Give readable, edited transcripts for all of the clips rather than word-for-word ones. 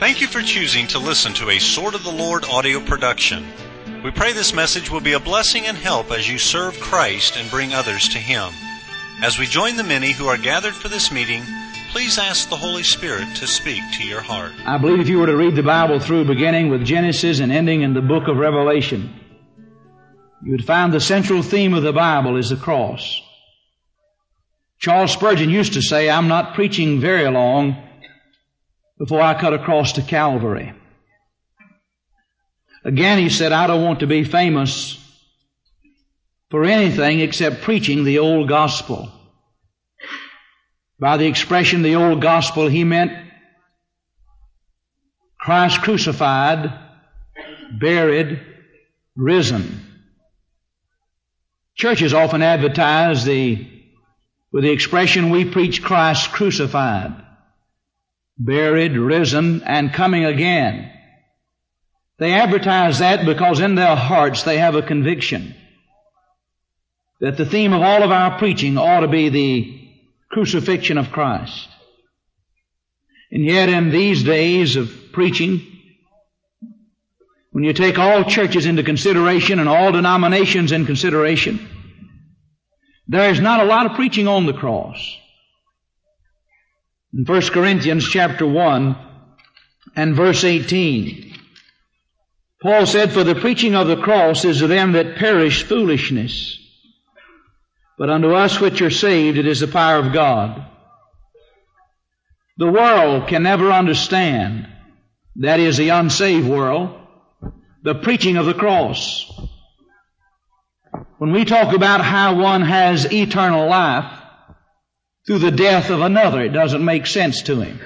Thank you for choosing to listen to a Sword of the Lord audio production. We pray this message will be a blessing and help as you serve Christ and bring others to Him. As we join the many who are gathered for this meeting, please ask the Holy Spirit to speak to your heart. I believe if you were to read the Bible through, beginning with Genesis and ending in the book of Revelation, you would find the central theme of the Bible is the cross. Charles Spurgeon used to say, "I'm not preaching very long before I cut across to Calvary." Again, he said, "I don't want to be famous for anything except preaching the old gospel." By the expression the old gospel, he meant Christ crucified, buried, risen. Churches often advertise with the expression, "We preach Christ crucified, buried, risen, and coming again." They advertise that because in their hearts they have a conviction that the theme of all of our preaching ought to be the crucifixion of Christ. And yet in these days of preaching, when you take all churches into consideration and all denominations in consideration, there is not a lot of preaching on the cross. In 1 Corinthians chapter 1 and verse 18, Paul said, "For the preaching of the cross is to them that perish foolishness, but unto us which are saved it is the power of God." The world can never understand, that is the unsaved world, the preaching of the cross. When we talk about how one has eternal life through the death of another, it doesn't make sense to him.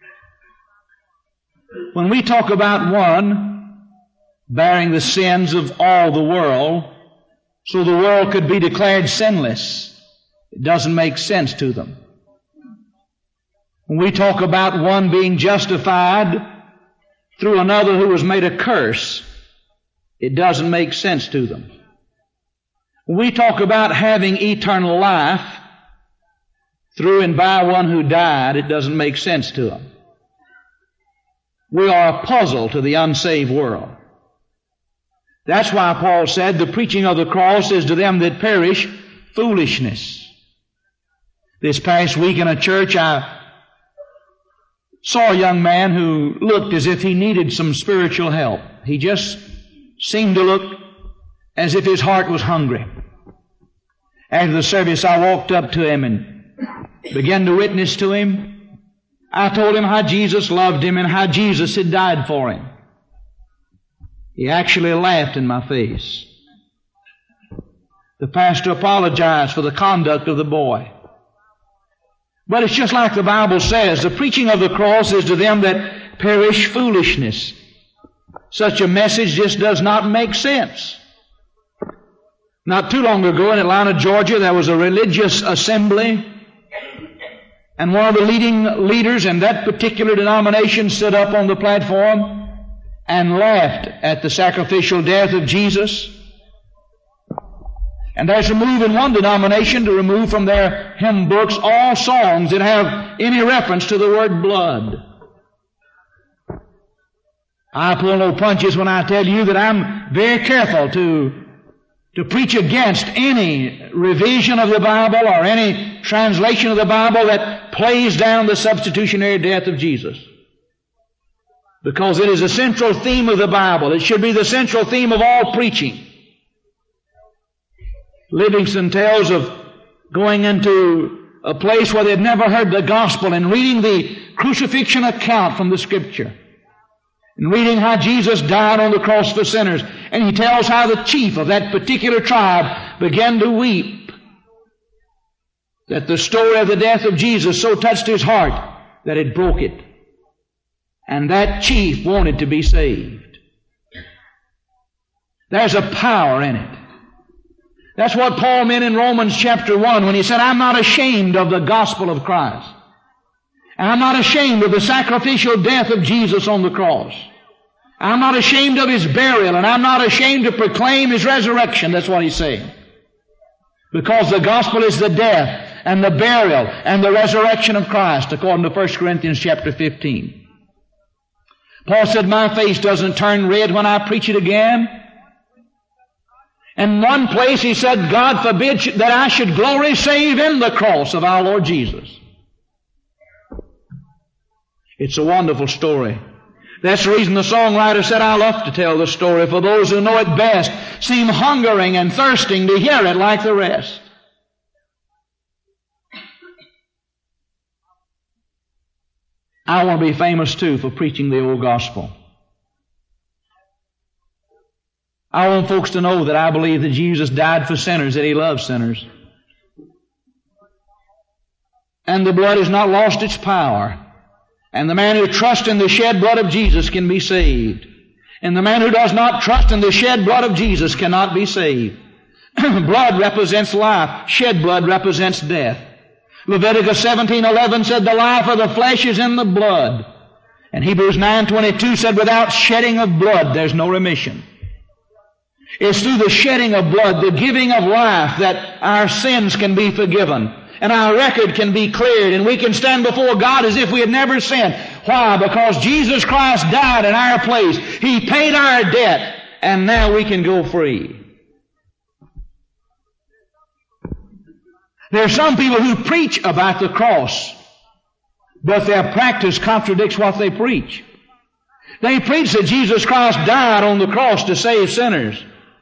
When we talk about one bearing the sins of all the world so the world could be declared sinless, it doesn't make sense to them. When we talk about one being justified through another who was made a curse, it doesn't make sense to them. When we talk about having eternal life through and by one who died, it doesn't make sense to them. We are a puzzle to the unsaved world. That's why Paul said the preaching of the cross is to them that perish foolishness. This past week in a church, I saw a young man who looked as if he needed some spiritual help. He just seemed to look as if his heart was hungry. After the service, I walked up to him and began to witness to him. I told him how Jesus loved him and how Jesus had died for him. He actually laughed in my face. The pastor apologized for the conduct of the boy. But it's just like the Bible says, the preaching of the cross is to them that perish foolishness. Such a message just does not make sense. Not too long ago in Atlanta, Georgia, there was a religious assembly, and one of the leading leaders in that particular denomination stood up on the platform and laughed at the sacrificial death of Jesus. And there's a move in one denomination to remove from their hymn books all songs that have any reference to the word blood. I pull no punches when I tell you that I'm very careful to preach against any revision of the Bible or any translation of the Bible that plays down the substitutionary death of Jesus. Because it is the central theme of the Bible. It should be the central theme of all preaching. Livingston tells of going into a place where they'd never heard the gospel and reading the crucifixion account from the Scripture. And reading how Jesus died on the cross for sinners. And he tells how the chief of that particular tribe began to weep. That the story of the death of Jesus so touched his heart that it broke it. And that chief wanted to be saved. There's a power in it. That's what Paul meant in Romans chapter 1 when he said, "I'm not ashamed of the gospel of Christ. And I'm not ashamed of the sacrificial death of Jesus on the cross. I'm not ashamed of His burial, and I'm not ashamed to proclaim His resurrection." That's what he's saying. Because the gospel is the death and the burial and the resurrection of Christ, according to 1 Corinthians chapter 15. Paul said, my face doesn't turn red when I preach it again. In one place he said, God forbid that I should glory save in the cross of our Lord Jesus. It's a wonderful story. That's the reason the songwriter said, I love to tell the story, for those who know it best seem hungering and thirsting to hear it like the rest. I want to be famous too for preaching the old gospel. I want folks to know that I believe that Jesus died for sinners, that He loves sinners. And the blood has not lost its power. And the man who trusts in the shed blood of Jesus can be saved. And the man who does not trust in the shed blood of Jesus cannot be saved. Blood represents life. Shed blood represents death. Leviticus 17:11 said, the life of the flesh is in the blood. And Hebrews 9:22 said, without shedding of blood, there's no remission. It's through the shedding of blood, the giving of life, that our sins can be forgiven. And our record can be cleared, and we can stand before God as if we had never sinned. Why? Because Jesus Christ died in our place. He paid our debt, and now we can go free. There are some people who preach about the cross, but their practice contradicts what they preach. They preach that Jesus Christ died on the cross to save sinners.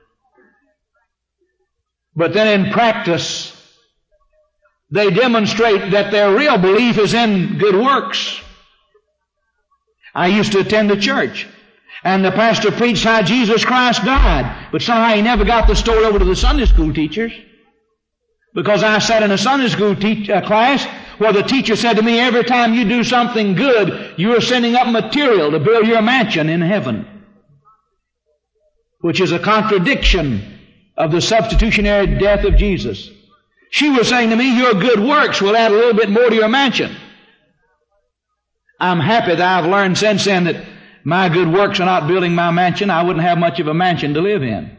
But then in practice, they demonstrate that their real belief is in good works. I used to attend a church, and the pastor preached how Jesus Christ died, but somehow he never got the story over to the Sunday school teachers. Because I sat in a Sunday school class where the teacher said to me, every time you do something good, you are sending up material to build your mansion in heaven. Which is a contradiction of the substitutionary death of Jesus. She was saying to me, your good works will add a little bit more to your mansion. I'm happy that I've learned since then that my good works are not building my mansion. I wouldn't have much of a mansion to live in.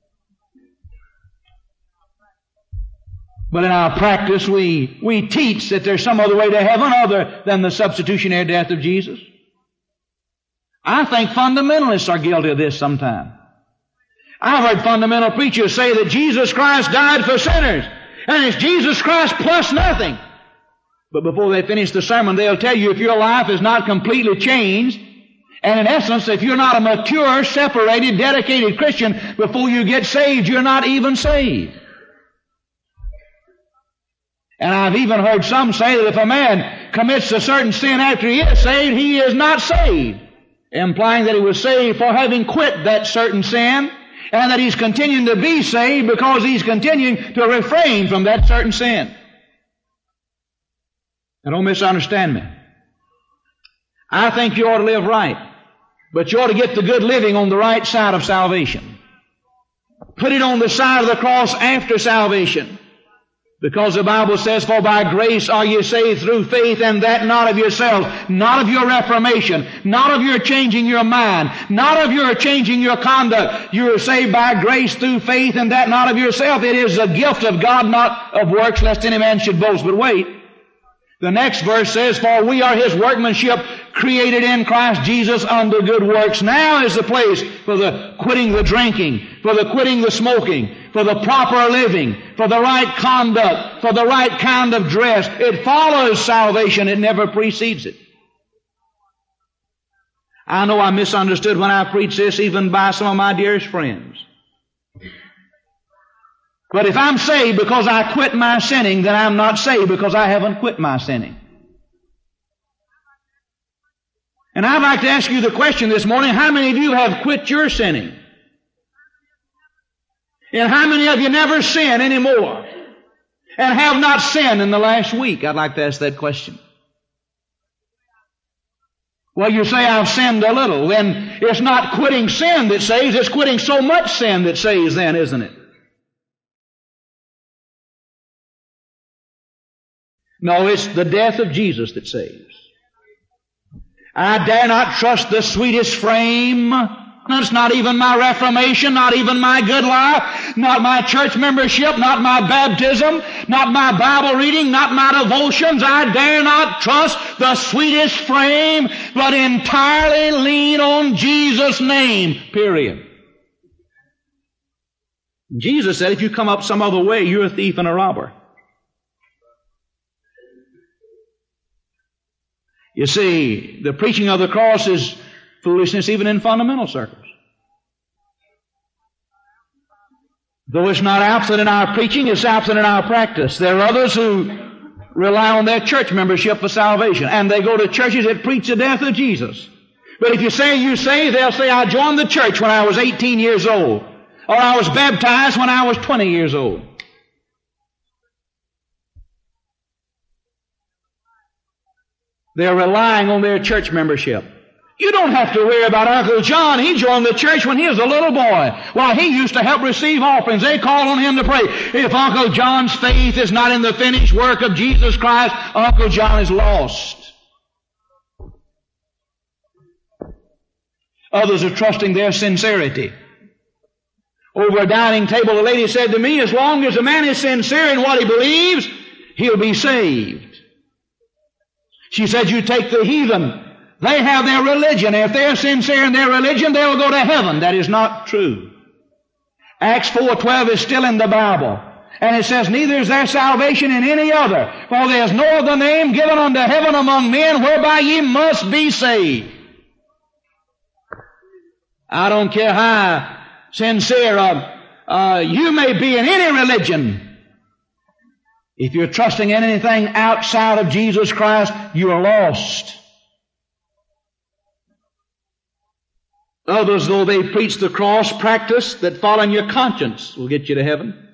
But in our practice, we teach that there's some other way to heaven other than the substitutionary death of Jesus. I think fundamentalists are guilty of this sometimes. I've heard fundamental preachers say that Jesus Christ died for sinners, and it's Jesus Christ plus nothing. But before they finish the sermon, they'll tell you if your life is not completely changed, and in essence, if you're not a mature, separated, dedicated Christian, before you get saved, you're not even saved. And I've even heard some say that if a man commits a certain sin after he is saved, he is not saved, implying that he was saved for having quit that certain sin, and that he's continuing to be saved because he's continuing to refrain from that certain sin. Now don't misunderstand me. I think you ought to live right, but you ought to get the good living on the right side of salvation. Put it on the side of the cross after salvation. Because the Bible says, for by grace are you saved through faith, and that not of yourselves, not of your reformation, not of your changing your mind, not of your changing your conduct. You are saved by grace through faith, and that not of yourself. It is a gift of God, not of works, lest any man should boast. But wait. The next verse says, for we are His workmanship, created in Christ Jesus unto good works. Now is the place for the quitting the drinking, for the quitting the smoking, for the proper living, for the right conduct, for the right kind of dress. It follows salvation. It never precedes it. I know I misunderstood when I preached this, even by some of my dearest friends. But if I'm saved because I quit my sinning, then I'm not saved because I haven't quit my sinning. And I'd like to ask you the question this morning, how many of you have quit your sinning? And how many of you never sin anymore? And have not sinned in the last week? I'd like to ask that question. Well, you say, I've sinned a little. Then it's not quitting sin that saves, it's quitting so much sin that saves then, isn't it? No, it's the death of Jesus that saves. I dare not trust the sweetest frame. It's not even my reformation, not even my good life, not my church membership, not my baptism, not my Bible reading, not my devotions. I dare not trust the sweetest frame, but entirely lean on Jesus' name, period. Jesus said, if you come up some other way, you're a thief and a robber. You see, the preaching of the cross is foolishness even in fundamental circles. Though it's not absent in our preaching, it's absent in our practice. There are others who rely on their church membership for salvation, and they go to churches that preach the death of Jesus. But if you say you saved, they'll say, I joined the church when I was 18 years old, or I was baptized when I was 20 years old. They're relying on their church membership. You don't have to worry about Uncle John. He joined the church when he was a little boy. Why, he used to help receive offerings. They call on him to pray. If Uncle John's faith is not in the finished work of Jesus Christ, Uncle John is lost. Others are trusting their sincerity. Over a dining table, a lady said to me, as long as a man is sincere in what he believes, he'll be saved. She said, you take the heathen. They have their religion. If they're sincere in their religion, they'll go to heaven. That is not true. Acts 4:12 is still in the Bible. And it says, neither is there salvation in any other, for there is no other name given unto heaven among men whereby ye must be saved. I don't care how sincere you may be in any religion. If you're trusting in anything outside of Jesus Christ, you are lost. Others, though they preach the cross practice that following your conscience will get you to heaven.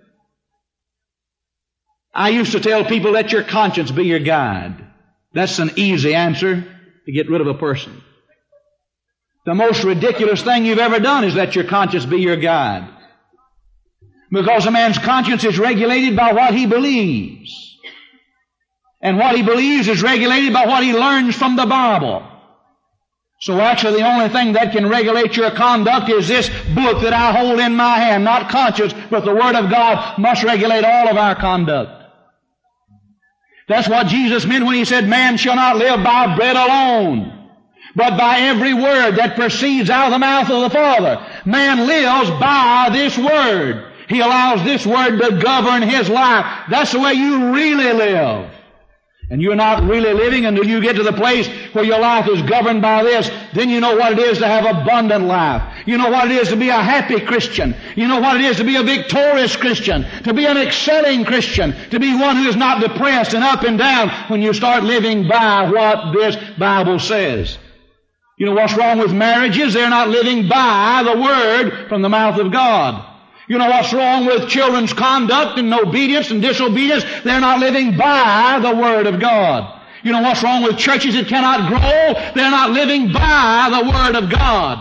I used to tell people, let your conscience be your guide. That's an easy answer to get rid of a person. The most ridiculous thing you've ever done is let your conscience be your guide. Because a man's conscience is regulated by what he believes. And what he believes is regulated by what he learns from the Bible. So actually the only thing that can regulate your conduct is this book that I hold in my hand. Not conscience, but the Word of God must regulate all of our conduct. That's what Jesus meant when He said, man shall not live by bread alone, but by every word that proceeds out of the mouth of the Father. Man lives by this Word. He allows this Word to govern his life. That's the way you really live. And you're not really living until you get to the place where your life is governed by this. Then you know what it is to have abundant life. You know what it is to be a happy Christian. You know what it is to be a victorious Christian, to be an excelling Christian, to be one who is not depressed and up and down when you start living by what this Bible says. You know what's wrong with marriages? They're not living by the Word from the mouth of God. You know what's wrong with children's conduct and obedience and disobedience? They're not living by the Word of God. You know what's wrong with churches that cannot grow? They're not living by the Word of God.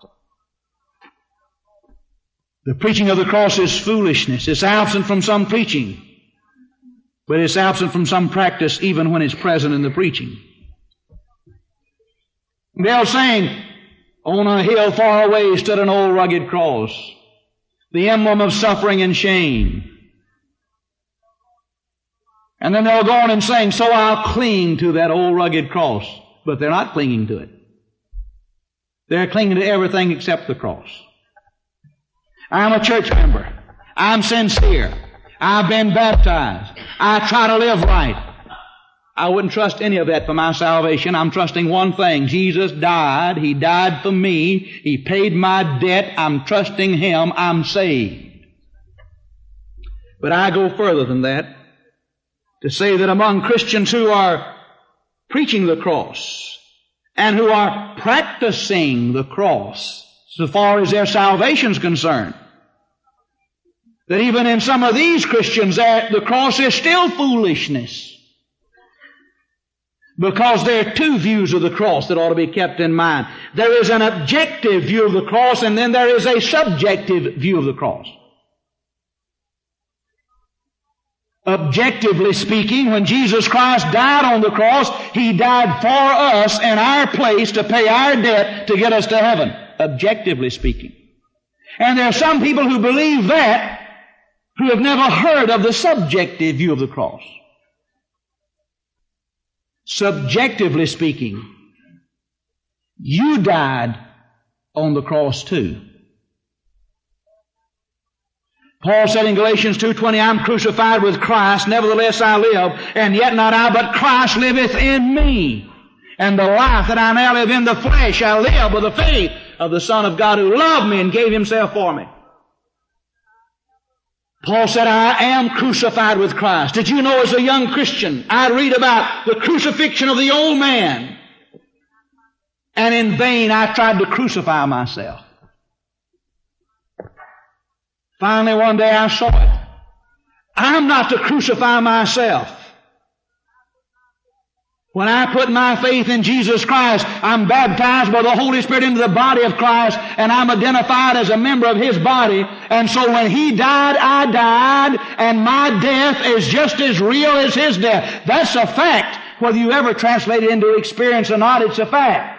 The preaching of the cross is foolishness. It's absent from some preaching, but it's absent from some practice even when it's present in the preaching. The old saying, on a hill far away stood an old rugged cross, the emblem of suffering and shame. And then they'll go on and sing, so I'll cling to that old rugged cross. But they're not clinging to it. They're clinging to everything except the cross. I'm a church member. I'm sincere. I've been baptized. I try to live right. I wouldn't trust any of that for my salvation. I'm trusting one thing. Jesus died. He died for me. He paid my debt. I'm trusting Him. I'm saved. But I go further than that to say that among Christians who are preaching the cross and who are practicing the cross so far as their salvation is concerned, that even in some of these Christians the cross is still foolishness. Because there are two views of the cross that ought to be kept in mind. There is an objective view of the cross, and then there is a subjective view of the cross. Objectively speaking, when Jesus Christ died on the cross, He died for us in our place to pay our debt to get us to heaven. Objectively speaking. And there are some people who believe that, who have never heard of the subjective view of the cross. Subjectively speaking, you died on the cross too. Paul said in Galatians 2:20, I'm crucified with Christ, nevertheless I live, and yet not I, but Christ liveth in me. And the life that I now live in the flesh, I live with the faith of the Son of God who loved me and gave Himself for me. Paul said, I am crucified with Christ. Did you know as a young Christian, I'd read about the crucifixion of the old man, and in vain I tried to crucify myself. Finally, one day I saw it. I'm not to crucify myself. When I put my faith in Jesus Christ, I'm baptized by the Holy Spirit into the body of Christ, and I'm identified as a member of His body. And so when He died, I died, and my death is just as real as His death. That's a fact. Whether you ever translate it into experience or not, it's a fact.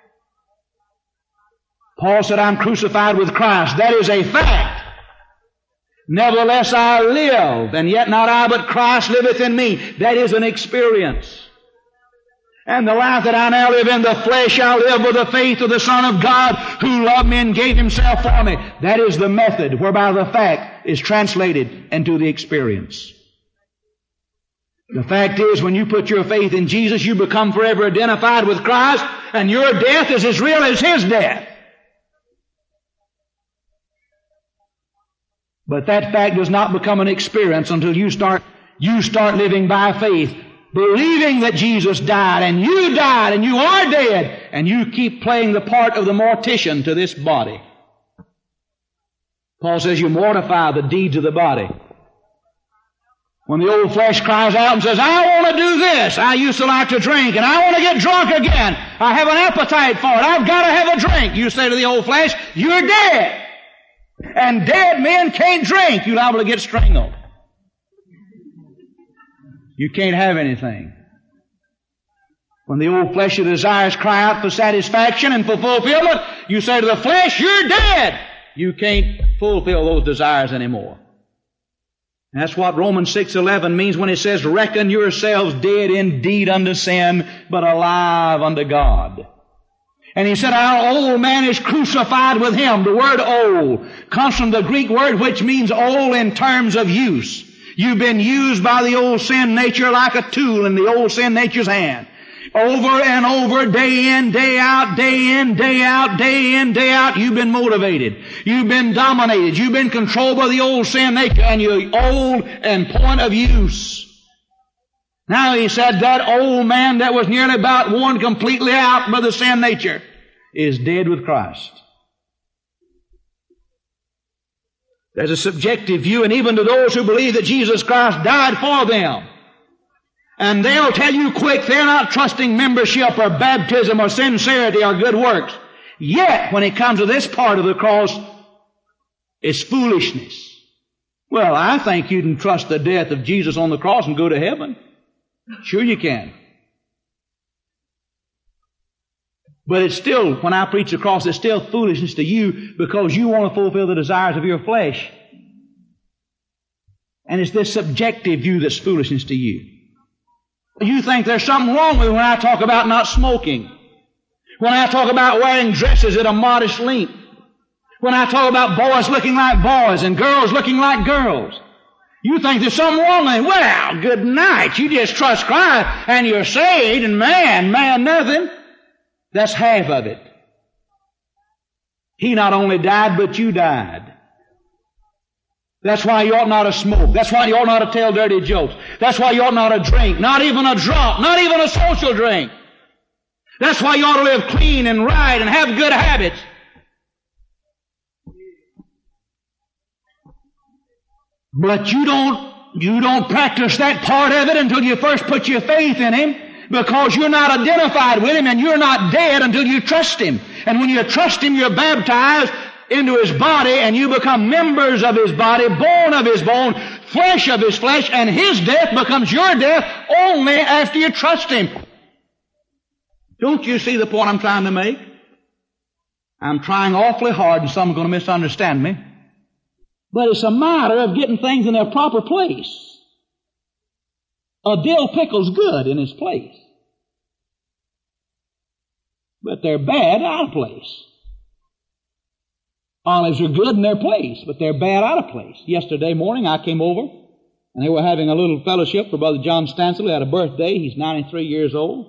Paul said, I'm crucified with Christ. That is a fact. Nevertheless I live, and yet not I, but Christ liveth in me. That is an experience. And the life that I now live in the flesh, I live with the faith of the Son of God who loved me and gave Himself for me. That is the method whereby the fact is translated into the experience. The fact is, when you put your faith in Jesus, you become forever identified with Christ, and your death is as real as His death. But that fact does not become an experience until you start living by faith, believing that Jesus died, and you died, and you are dead, and you keep playing the part of the mortician to this body. Paul says you mortify the deeds of the body. When the old flesh cries out and says, I want to do this, I used to like to drink, and I want to get drunk again, I have an appetite for it, I've got to have a drink, you say to the old flesh, you're dead. And dead men can't drink. You're liable to get strangled. You can't have anything. When the old fleshly desires cry out for satisfaction and for fulfillment, you say to the flesh, you're dead. You can't fulfill those desires anymore. And that's what Romans 6:11 means when it says, reckon yourselves dead indeed unto sin, but alive unto God. And he said, our old man is crucified with Him. The word old comes from the Greek word which means old in terms of use. You've been used by the old sin nature like a tool in the old sin nature's hand. Over and over, day in, day out, day in, day out, day in, day out, you've been motivated. You've been dominated. You've been controlled by the old sin nature, and you're old and point of use. Now he said that old man that was nearly about worn completely out by the sin nature is dead with Christ. There's a subjective view, and even to those who believe that Jesus Christ died for them. And they'll tell you quick they're not trusting membership or baptism or sincerity or good works. Yet, when it comes to this part of the cross, it's foolishness. Well, I think you can trust the death of Jesus on the cross and go to heaven. Sure you can. But it's still, when I preach the cross, it's still foolishness to you because you want to fulfill the desires of your flesh. And it's this subjective view that's foolishness to you. You think there's something wrong with me when I talk about not smoking. When I talk about wearing dresses at a modest length. When I talk about boys looking like boys and girls looking like girls. You think there's something wrong with it. Well, good night. You just trust Christ and you're saved, and man, nothing. That's half of it. He not only died, but you died. That's why you ought not to smoke. That's why you ought not to tell dirty jokes. That's why you ought not to drink. Not even a drop. Not even a social drink. That's why you ought to live clean and right and have good habits. But you don't practice that part of it until you first put your faith in Him, because you're not identified with Him and you're not dead until you trust Him. And when you trust Him, you're baptized into His body and you become members of His body, bone of His bone, flesh of His flesh, and His death becomes your death only after you trust Him. Don't you see the point I'm trying to make? I'm trying awfully hard, and some are going to misunderstand me. But it's a matter of getting things in their proper place. A dill pickle's good in its place, but they're bad out of place. Olives are good in their place, but they're bad out of place. Yesterday morning I came over, and they were having a little fellowship for Brother John Stansel. He had a birthday. He's 93 years old.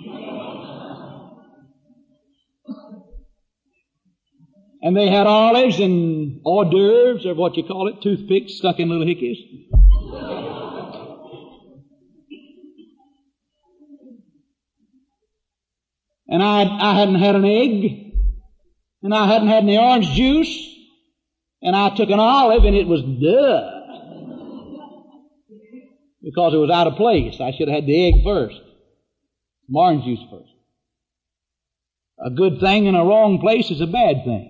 And they had olives and hors d'oeuvres, or what you call it, toothpicks stuck in little hickeys. And I hadn't had an egg, and I hadn't had any orange juice, and I took an olive, and it was duh. Because it was out of place. I should have had the egg first, some orange juice first. A good thing in a wrong place is a bad thing.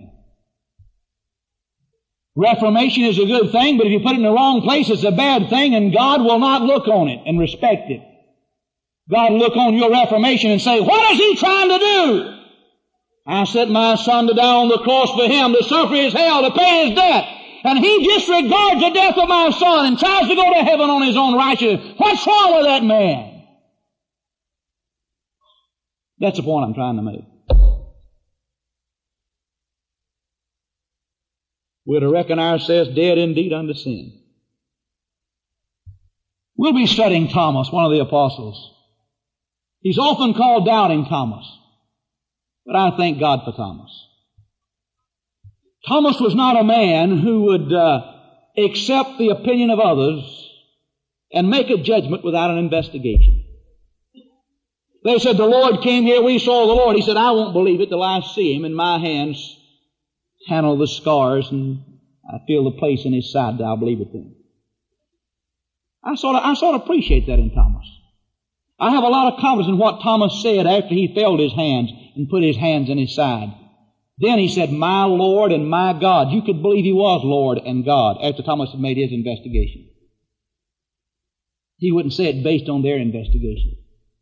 Reformation is a good thing, but if you put it in the wrong place, it's a bad thing, and God will not look on it and respect it. God will look on your reformation and say, what is He trying to do? I sent my Son to die on the cross for Him, to suffer His hell, to pay His debt. And He disregards the death of my Son and tries to go to heaven on His own righteousness. What's wrong with that man? That's the point I'm trying to make. We're to reckon ourselves dead indeed unto sin. We'll be studying Thomas, one of the apostles. He's often called Doubting Thomas, but I thank God for Thomas. Thomas was not a man who would accept the opinion of others and make a judgment without an investigation. They said, the Lord came here, we saw the Lord. He said, I won't believe it till I see Him in my hands, handle the scars, and I feel the place in His side that I'll believe it then. I sort of appreciate that in Thomas. I have a lot of confidence in what Thomas said after he felt his hands and put his hands in his side. Then he said, my Lord and my God. You could believe he was Lord and God after Thomas had made his investigation. He wouldn't say it based on their investigation.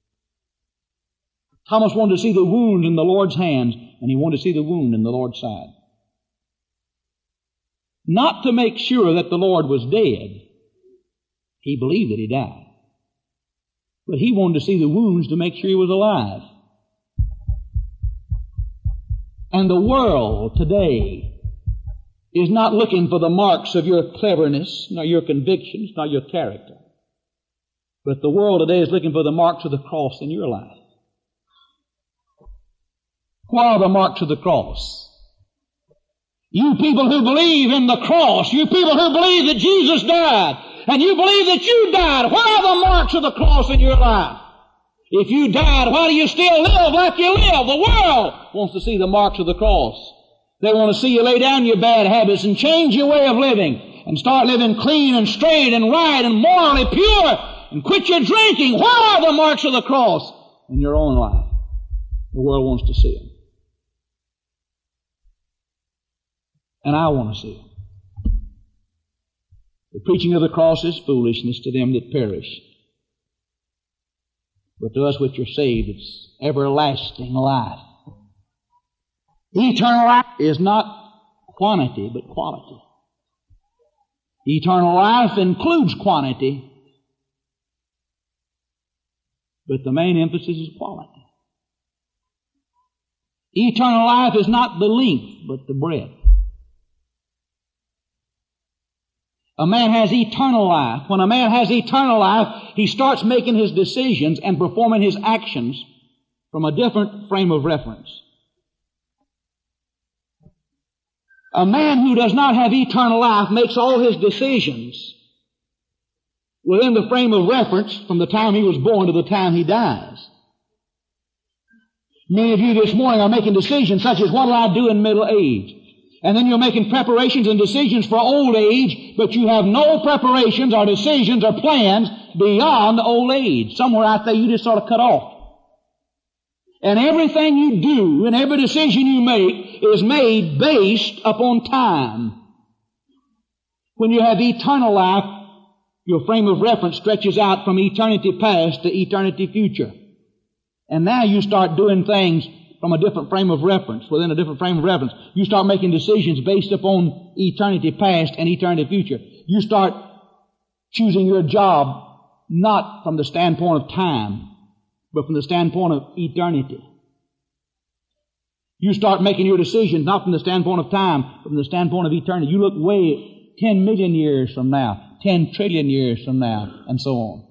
Thomas wanted to see the wound in the Lord's hands, and he wanted to see the wound in the Lord's side. Not to make sure that the Lord was dead. He believed that He died. But he wanted to see the wounds to make sure He was alive. And the world today is not looking for the marks of your cleverness, nor your convictions, nor your character. But the world today is looking for the marks of the cross in your life. What are the marks of the cross? You people who believe in the cross, you people who believe that Jesus died, and you believe that you died, what are the marks of the cross in your life? If you died, why do you still live like you live? The world wants to see the marks of the cross. They want to see you lay down your bad habits and change your way of living and start living clean and straight and right and morally pure and quit your drinking. What are the marks of the cross in your own life? The world wants to see them. And I want to see them. The preaching of the cross is foolishness to them that perish. But to us which are saved, it's everlasting life. Eternal life is not quantity, but quality. Eternal life includes quantity, but the main emphasis is quality. Eternal life is not the length, but the breadth. A man has eternal life. When a man has eternal life, he starts making his decisions and performing his actions from a different frame of reference. A man who does not have eternal life makes all his decisions within the frame of reference from the time he was born to the time he dies. Many of you this morning are making decisions such as, what will I do in middle age? And then you're making preparations and decisions for old age, but you have no preparations or decisions or plans beyond old age. Somewhere out there you just sort of cut off. And everything you do and every decision you make is made based upon time. When you have eternal life, your frame of reference stretches out from eternity past to eternity future. And now you start doing things from a different frame of reference, within a different frame of reference. You start making decisions based upon eternity past and eternity future. You start choosing your job not from the standpoint of time, but from the standpoint of eternity. You start making your decisions not from the standpoint of time, but from the standpoint of eternity. You look way 10 million years from now, 10 trillion years from now, and so on.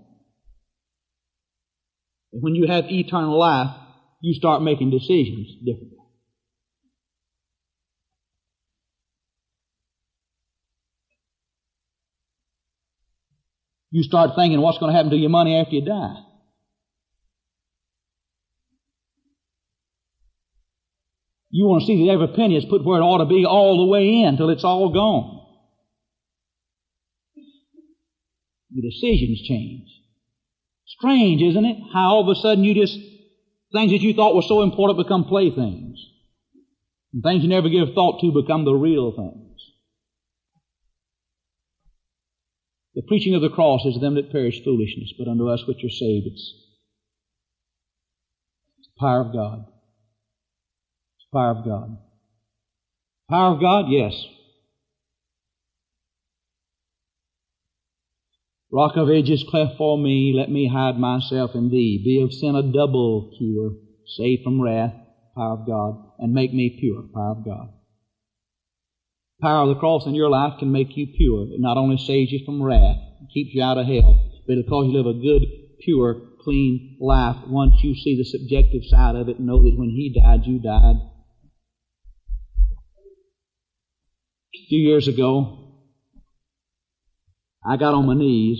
And when you have eternal life, you start making decisions differently. You start thinking what's going to happen to your money after you die. You want to see that every penny is put where it ought to be all the way in till it's all gone. The decisions change. Strange, isn't it? How all of a sudden things that you thought were so important become playthings. And things you never give thought to become the real things. The preaching of the cross is to them that perish foolishness, but unto us which are saved it's the power of God. It's the power of God. Power of God, yes. Rock of ages, cleft for me, let me hide myself in Thee. Be of sin a double cure, save from wrath, power of God, and make me pure, power of God. Power of the cross in your life can make you pure. It not only saves you from wrath, it keeps you out of hell, but it'll cause you to live a good, pure, clean life once you see the subjective side of it and know that when He died, you died. A few years ago, I got on my knees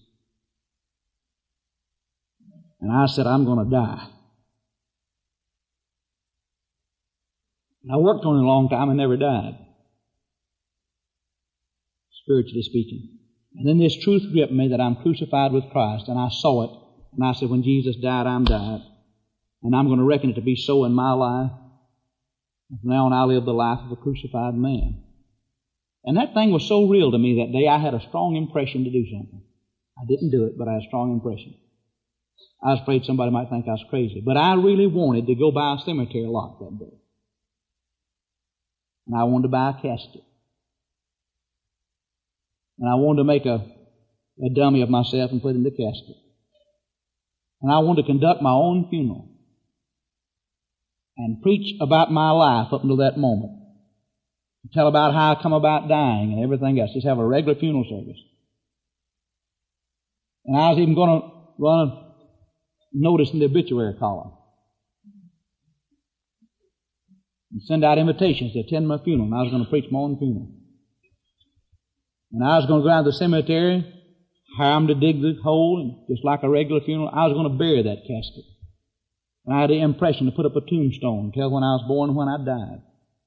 and I said, I'm going to die. And I worked on it a long time and never died, spiritually speaking. And then this truth gripped me that I'm crucified with Christ, and I saw it, and I said, when Jesus died, I'm died. And I'm going to reckon it to be so in my life. From now on, I live the life of a crucified man. And that thing was so real to me that day, I had a strong impression to do something. I didn't do it, but I had a strong impression. I was afraid somebody might think I was crazy. But I really wanted to go by a cemetery lot that day. And I wanted to buy a casket. And I wanted to make a dummy of myself and put it in the casket. And I wanted to conduct my own funeral and preach about my life up until that moment. Tell about how I come about dying and everything else. Just have a regular funeral service. And I was even going to run a notice in the obituary column and send out invitations to attend my funeral. And I was going to preach my own funeral. And I was going to go out to the cemetery, hire them to dig the hole, and just like a regular funeral, I was going to bury that casket. And I had the impression to put up a tombstone, tell when I was born and when I died.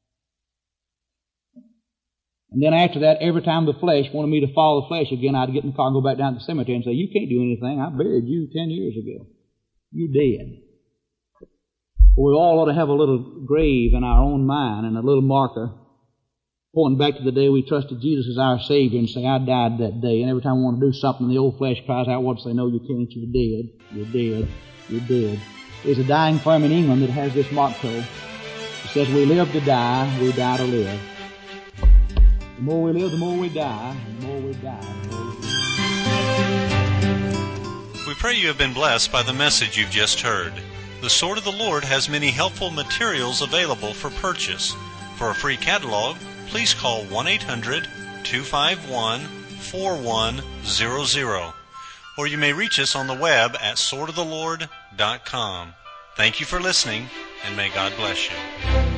And then after that, every time the flesh wanted me to follow the flesh again, I'd get in the car and go back down to the cemetery and say, you can't do anything. I buried you 10 years ago. You're dead. Well, we all ought to have a little grave in our own mind and a little marker pointing back to the day we trusted Jesus as our Savior and say, I died that day. And every time we want to do something, the old flesh cries out, what to say? No, you can't. You're dead. You're dead. You're dead. There's a dying firm in England that has this motto. It says, we live to die, we die to live. The more we live, the more we die. The more we die, the more we live. We pray you have been blessed by the message you've just heard. The Sword of the Lord has many helpful materials available for purchase. For a free catalog, please call 1-800-251-4100. Or you may reach us on the web at swordoftheLord.com. Thank you for listening, and may God bless you.